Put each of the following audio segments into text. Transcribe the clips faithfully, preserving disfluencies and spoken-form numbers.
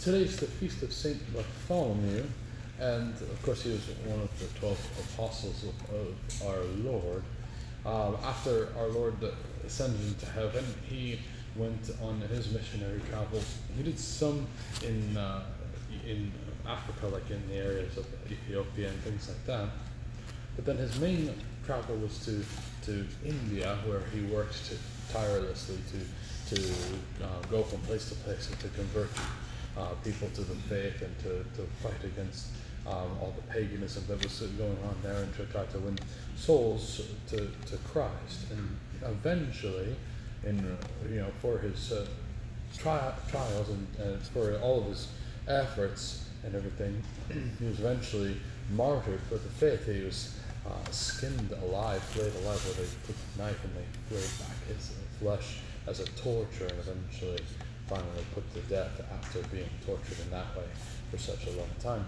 today's the feast of Saint Bartholomew, and of course he was one of the twelve apostles of, of our Lord. Um, after our Lord ascended into heaven, he went on his missionary travels. He did some in uh, in Africa, like in the areas of Ethiopia and things like that. But then his main travel was to to India, where he worked to, tirelessly to to uh, go from place to place and to convert uh, people to the faith and to, to fight against um, all the paganism that was going on there and to try to win souls to, to Christ. And eventually, in uh, you know for his uh, tri- trials and, and for all of his efforts and everything, he was eventually martyred for the faith. He was uh, skinned alive, flayed alive, where they took a knife and they flayed back his flesh as a torture, and eventually finally put to death after being tortured in that way for such a long time.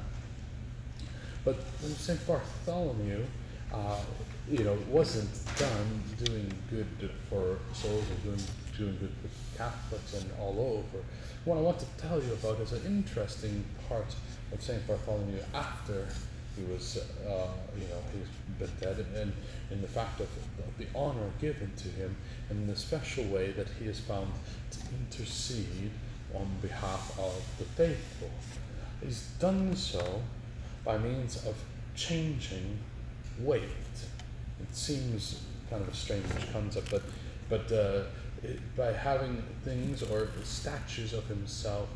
But Saint Bartholomew, uh, you know, wasn't done doing good for souls or doing, doing good for Catholics and all over. What I want to tell you about is an interesting part of Saint Bartholomew after he was, uh, you know, he's been dead, and in the fact of the honor given to him, and in the special way that he is found to intercede on behalf of the faithful. He's done so by means of changing weight. It seems kind of a strange concept, but but uh, it, by having things or statues of himself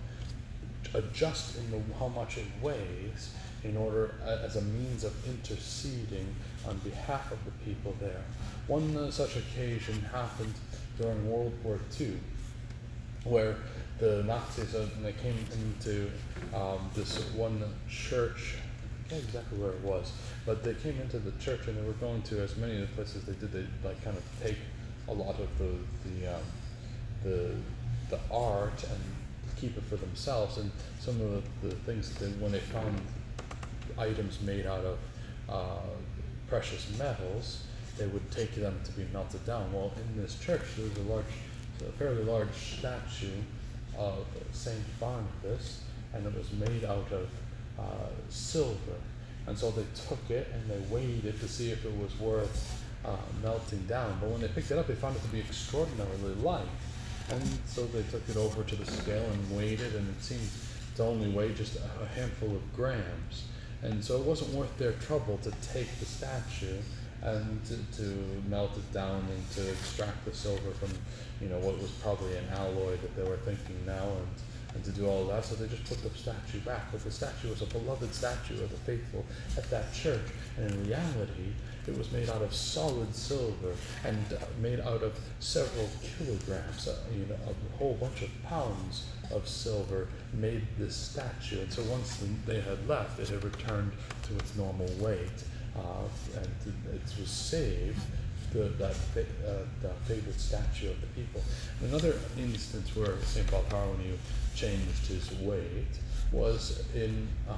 adjust in the, how much it weighs, in order uh, as a means of interceding on behalf of the people there. One uh, such occasion happened during World War Two, where the Nazis uh, they came into um, this one church. I forget exactly where it was, but they came into the church and they were going to, as many of the places they did, they like kind of take a lot of the the um, the the art and keep it for themselves. And some of the, the things that they, when they found items made out of uh, precious metals, they would take them to be melted down. Well, in this church there was a large, a fairly large statue of Saint Barnabas, and it was made out of uh, silver. And so they took it and they weighed it to see if it was worth uh, melting down. But when they picked it up, they found it to be extraordinarily light. And so they took it over to the scale and weighed it, and it seemed to only weigh just a handful of grams. And so it wasn't worth their trouble to take the statue and to, to melt it down and to extract the silver from, you know, what was probably an alloy that they were thinking now, and, and to do all that. So they just put the statue back. But the statue was a beloved statue of the faithful at that church. And in reality, it was made out of solid silver and uh, made out of several kilograms, uh, you know, a whole bunch of pounds of silver made this statue. And so once the, they had left, it had returned to its normal weight, uh, and it was saved, the, that fa- uh, the favorite statue of the people. Another instance where Saint Bartholomew changed his weight was in uh,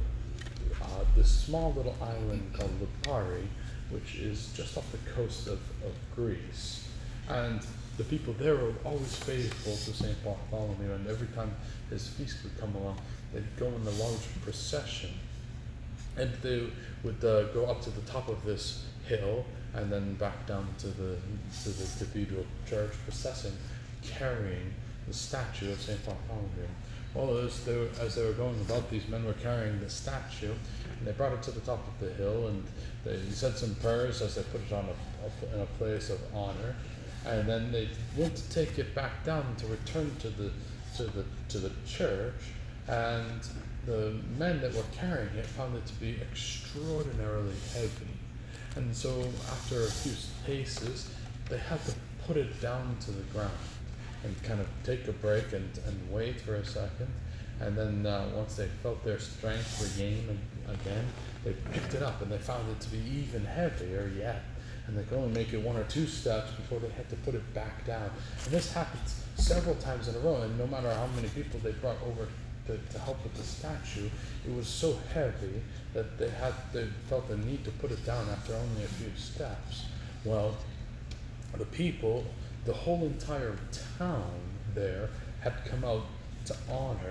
uh, this small little island called Lipari, which is just off the coast of, of Greece. And the people there were always faithful to Saint Bartholomew, and every time his feast would come along, they'd go in a large procession. And they would uh, go up to the top of this hill and then back down to the to the cathedral church, processing, carrying the statue of Saint Bartholomew. Well, as they, were, as they were going about, these men were carrying the statue, and they brought it to the top of the hill, and they said some prayers as they put it on a, a, in a place of honor, and then they went to take it back down to return to the to the to the church, and the men that were carrying it found it to be extraordinarily heavy, and so after a few paces, they had to put it down to the ground and kind of take a break and, and wait for a second. And then uh, once they felt their strength regain again, they picked it up and they found it to be even heavier yet. And they could only make it one or two steps before they had to put it back down. And this happened several times in a row, and no matter how many people they brought over to, to help with the statue, it was so heavy that they had they felt the need to put it down after only a few steps. Well, the people, the whole entire town there had come out to honor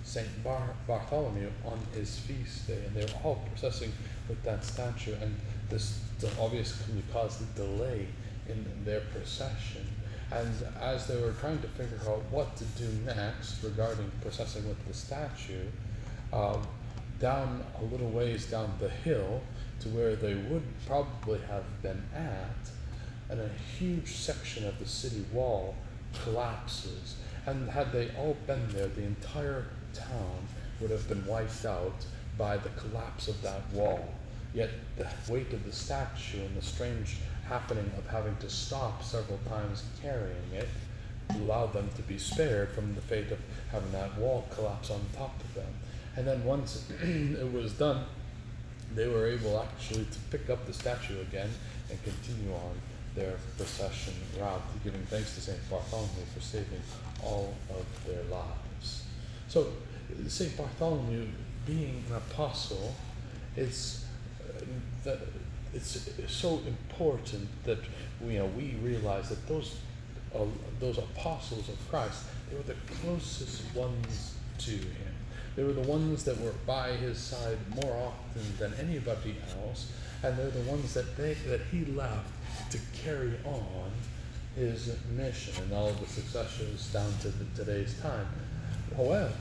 Saint Bar- Bartholomew on his feast day, and they were all processing with that statue, and this obviously caused a delay in their procession. And as they were trying to figure out what to do next regarding processing with the statue, um, down a little ways down the hill to where they would probably have been at, and a huge section of the city wall collapses. And had they all been there, the entire town would have been wiped out by the collapse of that wall. Yet the weight of the statue and the strange happening of having to stop several times carrying it allowed them to be spared from the fate of having that wall collapse on top of them. And then once it was done, they were able actually to pick up the statue again and continue on their procession route, giving thanks to Saint Bartholomew for saving all of their lives. So Saint Bartholomew, being an apostle, it's uh, that it's so important that we, you know, we realize that those uh, those apostles of Christ, they were the closest ones to him. They were the ones that were by his side more often than anybody else, and they're the ones that they that he left to carry on his mission and all of the successions down to the, today's time. However,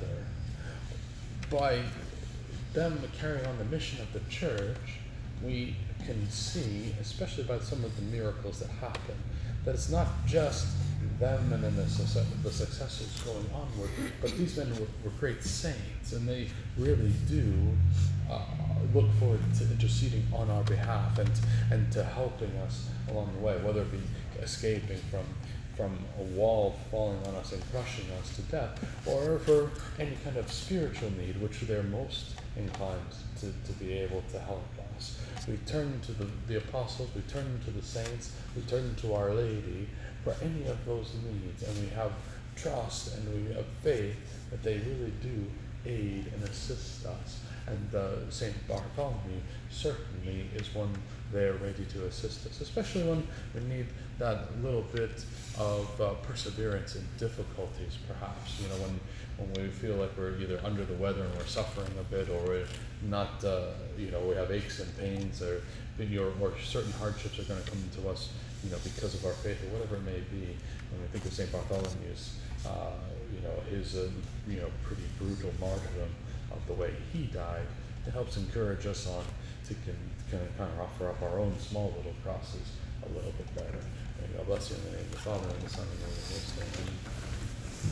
by them carrying on the mission of the church, we can see, especially by some of the miracles that happen, that it's not just them and then the, success, the successes going onward, but these men were, were great saints, and they really do uh, look forward to interceding on our behalf and and to helping us along the way, whether it be escaping from from a wall falling on us and crushing us to death, or for any kind of spiritual need, which they're most inclined to, to be able to help us. We turn to the, the apostles, we turn to the saints, we turn to Our Lady for any of those needs, and we have trust and we have faith that they really do aid and assist us. And uh, Saint Bartholomew certainly is one there ready to assist us, especially when we need that little bit of uh, perseverance in difficulties, perhaps. You know, when when we feel like we're either under the weather and we're suffering a bit, or we're not, uh, you know, we have aches and pains, or or, or certain hardships are going to come to us, you know, because of our faith, or whatever it may be. When we think of Saint Bartholomew's, uh, you know, his, uh, you know, pretty brutal martyrdom of the way he died, it helps encourage us on to can, can kind of offer up our own small little crosses a little bit better. And God bless you in the name of the Father, and the Son, and the Holy Spirit.